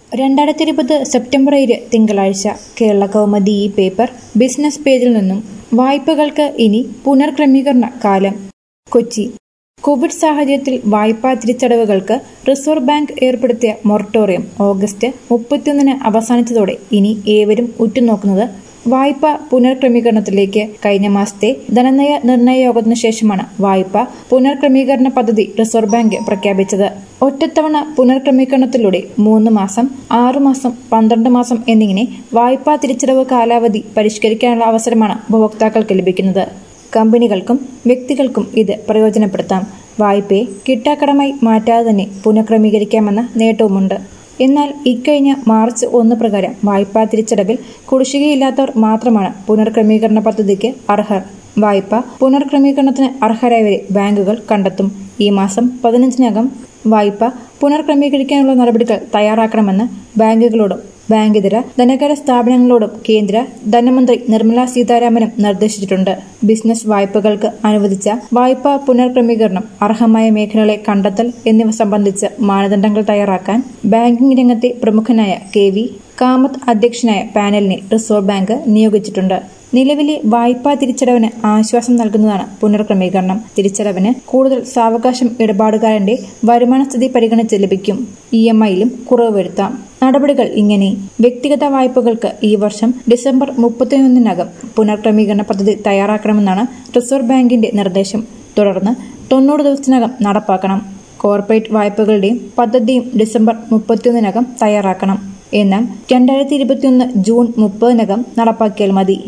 2020 September 7 തിങ്കളാഴ്ച കേരള കൗമുദി ഈ paper business പേജിൽ നിന്നും വായ്പകൾക്ക് ഇനി പുനർക്രമീകരണ കാലം. കൊച്ചി. കോവിഡ് സാഹചര്യത്തിൽ വായ്പാ തിരിച്ചടവുകൾക്ക് റിസർവ് ബാങ്ക് ഏർപ്പെടുത്തിയ മൊറട്ടോറിയം ഓഗസ്റ്റ് 31-ന് അവസാനിച്ചതോടെ ഇനി ഏവരും ഉറ്റുനോക്കുന്നത് വായ്പാ പുനർക്രമീകരണത്തിലേക്ക്. കഴിഞ്ഞ മാസത്തെ ധനനയ നിർണയ യോഗത്തിനു ശേഷമാണ് വായ്പാ പുനർക്രമീകരണ പദ്ധതി റിസർവ് ബാങ്ക് പ്രഖ്യാപിച്ചത്. ഒറ്റത്തവണ പുനർക്രമീകരണത്തിലൂടെ 3 മാസം, 6 മാസം, 12 മാസം എന്നിങ്ങനെ വായ്പാ തിരിച്ചടവ് കാലാവധി പരിഷ്കരിക്കാനുള്ള അവസരമാണ് ഉപഭോക്താക്കൾക്ക് ലഭിക്കുന്നത്. കമ്പനികൾക്കും വ്യക്തികൾക്കും ഇത് പ്രയോജനപ്പെടുത്താം. വായ്പയെ കിട്ടാക്കടമായി മാറ്റാതെ തന്നെ പുനഃക്രമീകരിക്കാമെന്ന നേട്ടവുമുണ്ട്. എന്നാൽ ഇക്കഴിഞ്ഞ മാർച്ച് 1 പ്രകാരം വായ്പാ തിരിച്ചടവിൽ കുടിശ്ശികയില്ലാത്തവർ മാത്രമാണ് പുനർക്രമീകരണ പദ്ധതിക്ക് അർഹർ. വായ്പ പുനർക്രമീകരണത്തിന് അർഹരായവരെ ബാങ്കുകൾ കണ്ടെത്തും. ഈ മാസം 15-നകം വായ്പ പുനർക്രമീകരിക്കാനുള്ള നടപടികൾ തയ്യാറാക്കണമെന്ന് ബാങ്കുകളോടും ബാങ്കിതര ധനകാര്യ സ്ഥാപനങ്ങളോടും കേന്ദ്ര ധനമന്ത്രി നിർമ്മല സീതാരാമനും നിർദ്ദേശിച്ചിട്ടുണ്ട്. ബിസിനസ് വായ്പകൾക്ക് അനുവദിച്ച വായ്പാ പുനർക്രമീകരണം, അർഹമായ മേഖലകളെ കണ്ടെത്തൽ എന്നിവ സംബന്ധിച്ച് മാനദണ്ഡങ്ങൾ തയ്യാറാക്കാൻ ബാങ്കിംഗ് രംഗത്തെ പ്രമുഖനായ KV കാമത്ത് അധ്യക്ഷനായ പാനലിനെ റിസർവ് ബാങ്ക് നിയോഗിച്ചിട്ടുണ്ട്. നിലവിലെ വായ്പാ തിരിച്ചടവിന് ആശ്വാസം നൽകുന്നതാണ് പുനർക്രമീകരണം. തിരിച്ചടവിന് കൂടുതൽ സാവകാശം ഇടപാടുകാരന്റെ വരുമാനസ്ഥിതി പരിഗണിച്ച് ലഭിക്കും. EMI-യിലും കുറവ് വരുത്താം. നടപടികൾ ഇങ്ങനെ: വ്യക്തിഗത വായ്പകൾക്ക് ഈ വർഷം ഡിസംബർ 31-നകം പുനർക്രമീകരണ പദ്ധതി തയ്യാറാക്കണമെന്നാണ് റിസർവ് ബാങ്കിന്റെ നിർദ്ദേശം. തുടർന്ന് 90 ദിവസത്തിനകം നടപ്പാക്കണം. കോർപ്പറേറ്റ് വായ്പകളുടെയും പദ്ധതിയും ഡിസംബർ 31-നകം തയ്യാറാക്കണം. എന്നാൽ 2021 ജൂൺ 30-നകം നടപ്പാക്കിയാൽ മതി.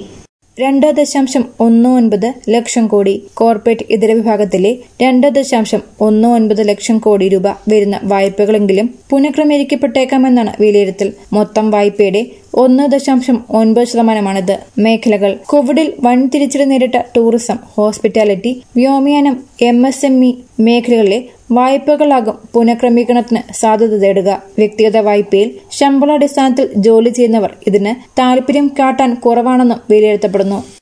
2.19 ലക്ഷം കോടി. കോർപ്പറേറ്റ് ഇതര വിഭാഗത്തിലെ 2.19 ലക്ഷം കോടി രൂപ വരുന്ന വായ്പകളെങ്കിലും പുനഃക്രമീകരിക്കപ്പെട്ടേക്കാമെന്നാണ് വിലയിരുത്തൽ. മൊത്തം വായ്പയുടെ 1.9%. മേഖലകൾ: കോവിഡിൽ വൻ തിരിച്ചടി നേരിട്ട ടൂറിസം, ഹോസ്പിറ്റാലിറ്റി, വ്യോമയാനം, MSME മേഖലകളിലെ വായ്പകളാകും പുനഃക്രമീകരണത്തിന് സാധ്യത തേടുക. വ്യക്തിഗത വായ്പയിൽ ശമ്പളാടിസ്ഥാനത്തിൽ ജോലി ചെയ്യുന്നവർ ഇതിന് താൽപര്യം കാട്ടാൻ കുറവാണെന്നും വിലയിരുത്തപ്പെടുന്നു.